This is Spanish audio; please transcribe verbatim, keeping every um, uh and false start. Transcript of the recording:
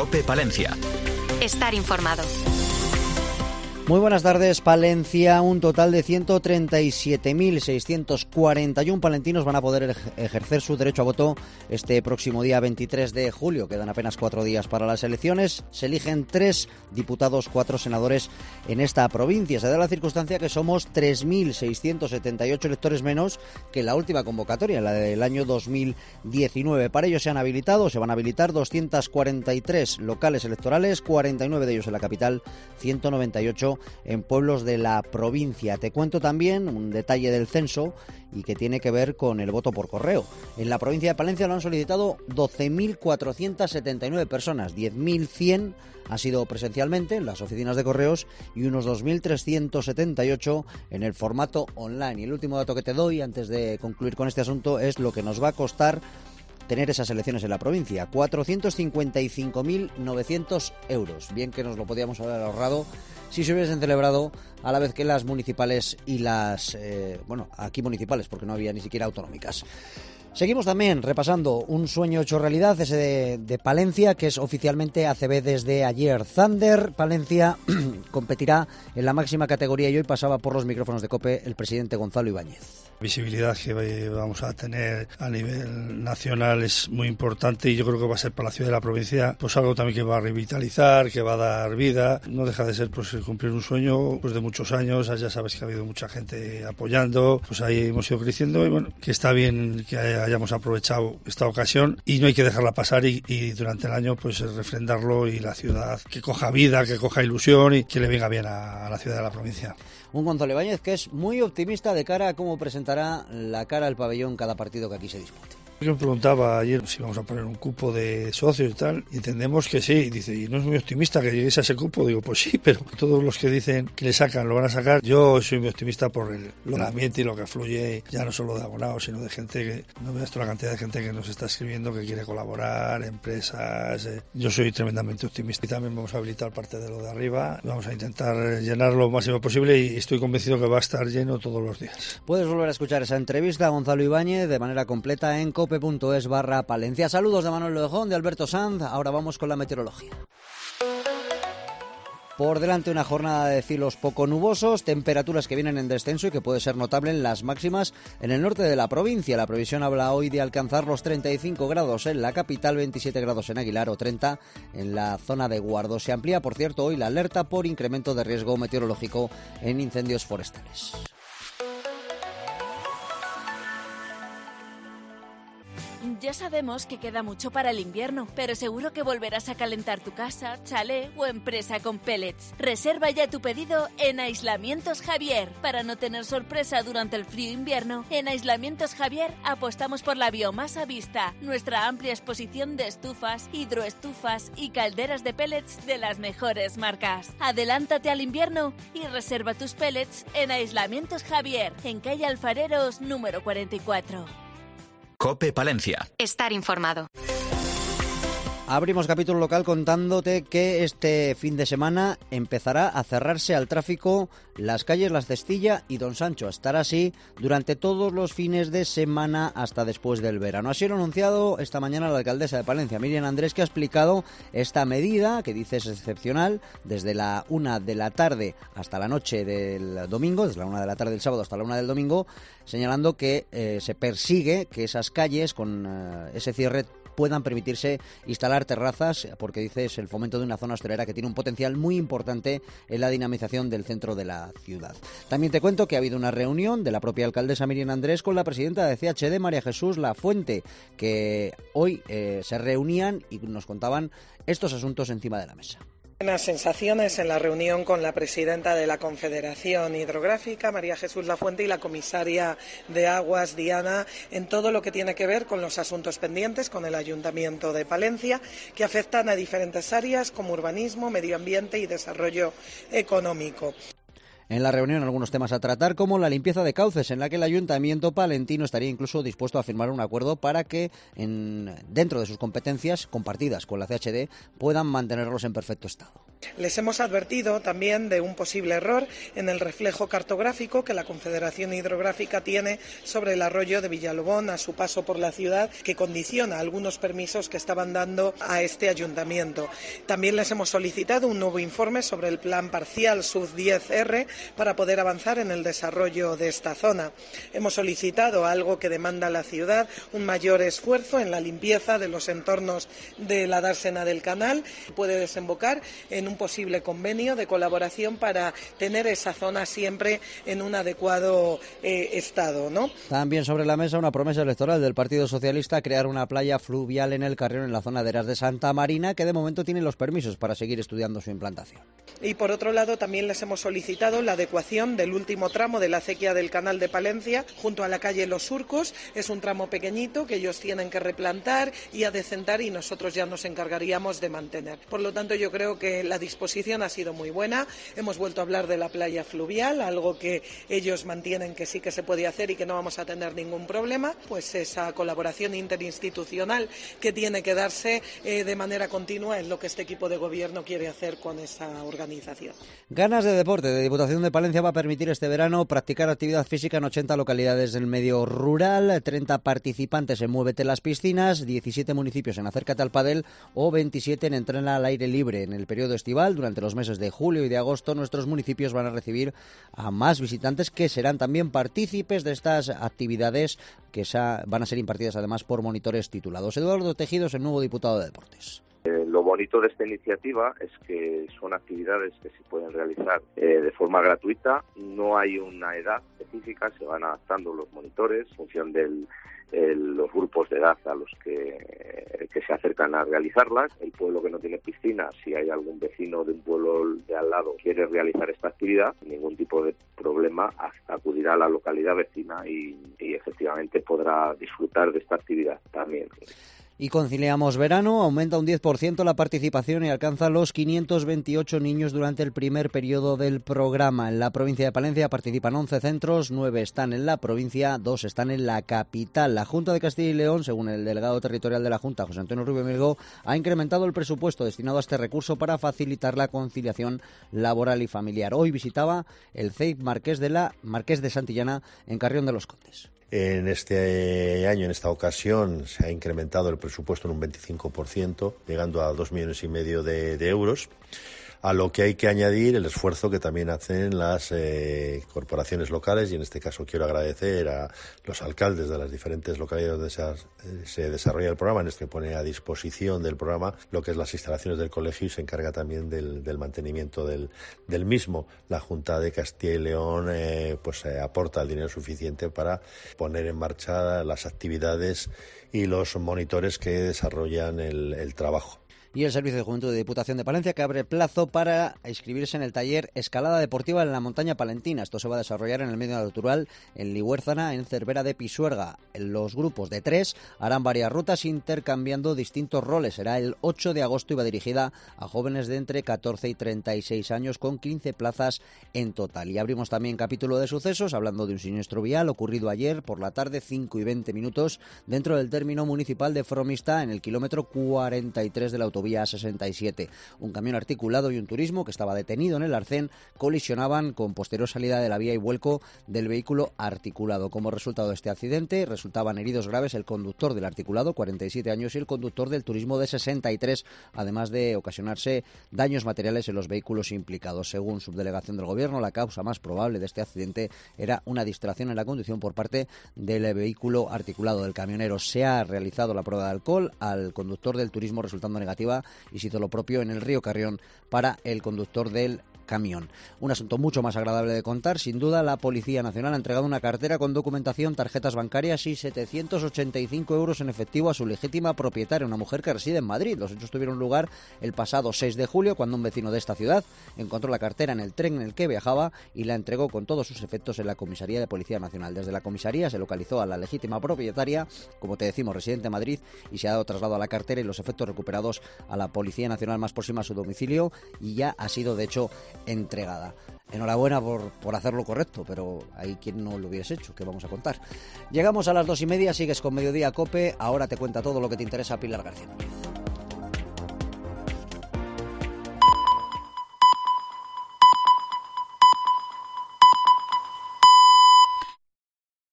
COPE Palencia. Estar informado. Muy buenas tardes, Palencia. Un total de ciento treinta y siete mil seiscientos cuarenta y uno palentinos van a poder ejercer su derecho a voto este próximo día veintitrés de julio. Quedan apenas cuatro días para las elecciones. Se eligen tres diputados, cuatro senadores en esta provincia. Se da la circunstancia que somos tres mil seiscientos setenta y ocho electores menos que la última convocatoria, la del año dos mil diecinueve. Para ello se han habilitado, se van a habilitar doscientos cuarenta y tres locales electorales, cuarenta y nueve de ellos en la capital, ciento noventa y ocho en pueblos de la provincia. Te cuento también un detalle del censo y que tiene que ver con el voto por correo. En la provincia de Palencia lo han solicitado doce mil cuatrocientos setenta y nueve personas, diez mil cien ha sido presencialmente en las oficinas de correos y unos dos mil trescientos setenta y ocho en el formato online. Y el último dato que te doy antes de concluir con este asunto es lo que nos va a costar tener esas elecciones en la provincia, cuatrocientos cincuenta y cinco mil novecientos euros. Bien que nos lo podíamos haber ahorrado si se hubiesen celebrado a la vez que las municipales y las, eh, bueno, aquí municipales, porque no había ni siquiera autonómicas. Seguimos también repasando un sueño hecho realidad, ese de, de Palencia, que es oficialmente A C B desde ayer. Thunder Palencia competirá en la máxima categoría y hoy pasaba por los micrófonos de COPE el presidente Gonzalo Ibáñez. Visibilidad que vamos a tener a nivel nacional es muy importante y yo creo que va a ser para la ciudad y la provincia pues algo también que va a revitalizar, que va a dar vida. No deja de ser pues cumplir un sueño pues de muchos años. Ya sabes que ha habido mucha gente apoyando, pues ahí hemos ido creciendo y bueno, que está bien que hayamos aprovechado esta ocasión y no hay que dejarla pasar y, y durante el año pues refrendarlo y la ciudad que coja vida, que coja ilusión y que le venga bien a, a la ciudad y a la provincia. Un Gonzalo Ibáñez que es muy optimista de cara a cómo presentará la cara al pabellón cada partido que aquí se dispute. Yo me preguntaba ayer si vamos a poner un cupo de socios y tal, y entendemos que sí, dice, y no es muy optimista que llegues a ese cupo, digo, pues sí, pero todos los que dicen que le sacan, lo van a sacar, yo soy muy optimista por el, el ambiente y lo que fluye, ya no solo de abonados, sino de gente que, no veas toda la cantidad de gente que nos está escribiendo, que quiere colaborar, empresas, eh. yo soy tremendamente optimista y también vamos a habilitar parte de lo de arriba, vamos a intentar llenar lo máximo posible y estoy convencido que va a estar lleno todos los días. Puedes volver a escuchar esa entrevista a Gonzalo Ibáñez de manera completa en cope punto es barra Palencia. Saludos de Manuel Lojón, de Alberto Sanz. Ahora vamos con la meteorología. Por delante una jornada de cielos poco nubosos, temperaturas que vienen en descenso y que puede ser notable en las máximas en el norte de la provincia. La previsión habla hoy de alcanzar los treinta y cinco grados en la capital, veintisiete grados en Aguilar o treinta en la zona de Guardo. Se amplía, por cierto, hoy la alerta por incremento de riesgo meteorológico en incendios forestales. Ya sabemos que queda mucho para el invierno, pero seguro que volverás a calentar tu casa, chalet o empresa con pellets. Reserva ya tu pedido en Aislamientos Javier. Para no tener sorpresa durante el frío invierno, en Aislamientos Javier apostamos por la biomasa vista, nuestra amplia exposición de estufas, hidroestufas y calderas de pellets de las mejores marcas. Adelántate al invierno y reserva tus pellets en Aislamientos Javier, en calle Alfareros número cuarenta y cuatro. COPE Palencia. Estar informado. Abrimos capítulo local contándote que este fin de semana empezará a cerrarse al tráfico las calles Las Cestilla y Don Sancho. Estará así durante todos los fines de semana hasta después del verano. Así lo ha anunciado esta mañana la alcaldesa de Palencia, Miriam Andrés, que ha explicado esta medida, que dice es excepcional, desde la una de la tarde hasta la noche del domingo, desde la una de la tarde del sábado hasta la una del domingo, señalando que eh, se persigue que esas calles con eh, ese cierre puedan permitirse instalar terrazas, porque dice es el fomento de una zona hostelera que tiene un potencial muy importante en la dinamización del centro de la ciudad. También te cuento que ha habido una reunión de la propia alcaldesa Miriam Andrés con la presidenta de C H D, María Jesús Lafuente, que hoy eh, se reunían y nos contaban estos asuntos encima de la mesa. Buenas sensaciones en la reunión con la presidenta de la Confederación Hidrográfica, María Jesús Lafuente, y la comisaria de Aguas, Diana, en todo lo que tiene que ver con los asuntos pendientes con el Ayuntamiento de Palencia, que afectan a diferentes áreas como urbanismo, medio ambiente y desarrollo económico. En la reunión algunos temas a tratar, como la limpieza de cauces, en la que el Ayuntamiento palentino estaría incluso dispuesto a firmar un acuerdo para que en, dentro de sus competencias compartidas con la C H D puedan mantenerlos en perfecto estado. Les hemos advertido también de un posible error en el reflejo cartográfico que la Confederación Hidrográfica tiene sobre el arroyo de Villalobón a su paso por la ciudad, que condiciona algunos permisos que estaban dando a este ayuntamiento. También les hemos solicitado un nuevo informe sobre el plan parcial S U Z diez R para poder avanzar en el desarrollo de esta zona. Hemos solicitado algo que demanda la ciudad, un mayor esfuerzo en la limpieza de los entornos de la dársena del canal. Puede desembocar en un un posible convenio de colaboración para tener esa zona siempre en un adecuado eh, estado, ¿no? También sobre la mesa una promesa electoral del Partido Socialista, crear una playa fluvial en el Carrión, en la zona de Eras de Santa Marina, que de momento tiene los permisos para seguir estudiando su implantación. Y por otro lado también les hemos solicitado la adecuación del último tramo de la acequia del Canal de Palencia junto a la calle Los Surcos. Es un tramo pequeñito que ellos tienen que replantar y adecentar, y nosotros ya nos encargaríamos de mantener. Por lo tanto, yo creo que la disposición ha sido muy buena. Hemos vuelto a hablar de la playa fluvial, algo que ellos mantienen que sí que se puede hacer y que no vamos a tener ningún problema. Pues esa colaboración interinstitucional que tiene que darse eh, de manera continua es lo que este equipo de gobierno quiere hacer con esa organización. Ganas de deporte. De Diputación de Palencia va a permitir este verano practicar actividad física en ochenta localidades del medio rural, treinta participantes en Muévete las Piscinas, diecisiete municipios en Acércate al Padel o veintisiete en Entrena al Aire Libre. En el periodo estival, durante los meses de julio y de agosto, nuestros municipios van a recibir a más visitantes que serán también partícipes de estas actividades que van a ser impartidas además por monitores titulados. Eduardo Tejido es el nuevo diputado de Deportes. Eh, lo bonito de esta iniciativa es que son actividades que se pueden realizar eh, de forma gratuita, no hay una edad específica, se van adaptando los monitores en función de los grupos de edad a los que, que se acercan a realizarlas. El pueblo que no tiene piscina, si hay algún vecino de un pueblo de al lado que quiere realizar esta actividad, ningún tipo de problema, acudirá a la localidad vecina y, y efectivamente podrá disfrutar de esta actividad también. Y conciliamos verano, aumenta un diez por ciento la participación y alcanza los quinientos veintiocho niños durante el primer periodo del programa. En la provincia de Palencia participan once centros, nueve están en la provincia, dos están en la capital. La Junta de Castilla y León, según el delegado territorial de la Junta, José Antonio Rubio Milgo, ha incrementado el presupuesto destinado a este recurso para facilitar la conciliación laboral y familiar. Hoy visitaba el C E I P Marqués de la Marqués de Santillana en Carrión de los Condes. En este año, en esta ocasión, se ha incrementado el presupuesto en un veinticinco por ciento, llegando a dos millones y medio de, de euros. A lo que hay que añadir el esfuerzo que también hacen las eh, corporaciones locales, y en este caso quiero agradecer a los alcaldes de las diferentes localidades donde se, eh, se desarrolla el programa, en este que pone a disposición del programa lo que es las instalaciones del colegio y se encarga también del, del mantenimiento del, del mismo. La Junta de Castilla y León eh, pues eh, aporta el dinero suficiente para poner en marcha las actividades y los monitores que desarrollan el, el trabajo. Y el Servicio de Juventud de Diputación de Palencia, que abre plazo para inscribirse en el taller Escalada Deportiva en la Montaña Palentina. Esto se va a desarrollar en el medio natural en Lihuérzana, en Cervera de Pisuerga. Los grupos de tres harán varias rutas intercambiando distintos roles. Será el ocho de agosto y va dirigida a jóvenes de entre catorce y treinta y seis años, con quince plazas en total. Y abrimos también capítulo de sucesos, hablando de un siniestro vial ocurrido ayer por la tarde, cinco y veinte minutos, dentro del término municipal de Fromista, en el kilómetro cuarenta y tres de la autovía Vía sesenta y siete. Un camión articulado y un turismo que estaba detenido en el arcén colisionaban con posterior salida de la vía y vuelco del vehículo articulado. Como resultado de este accidente, resultaban heridos graves el conductor del articulado, cuarenta y siete años, y el conductor del turismo de sesenta y tres, además de ocasionarse daños materiales en los vehículos implicados. Según subdelegación del Gobierno, la causa más probable de este accidente era una distracción en la conducción por parte del vehículo articulado del camionero. Se ha realizado la prueba de alcohol al conductor del turismo, resultando negativa, y se hizo lo propio en el río Carrión para el conductor del camión. Un asunto mucho más agradable de contar, sin duda. La Policía Nacional ha entregado una cartera con documentación, tarjetas bancarias y setecientos ochenta y cinco euros en efectivo a su legítima propietaria, una mujer que reside en Madrid. Los hechos tuvieron lugar el pasado seis de julio, cuando un vecino de esta ciudad encontró la cartera en el tren en el que viajaba y la entregó con todos sus efectos en la Comisaría de Policía Nacional. Desde la comisaría se localizó a la legítima propietaria, como te decimos, residente en Madrid, y se ha dado traslado a la cartera y los efectos recuperados a la Policía Nacional más próxima a su domicilio, y ya ha sido de hecho entregada. Enhorabuena por, por hacer lo correcto, pero hay quien no lo hubiese hecho, que vamos a contar. Llegamos a las dos y media, sigues con Mediodía Cope, ahora te cuenta todo lo que te interesa Pilar García.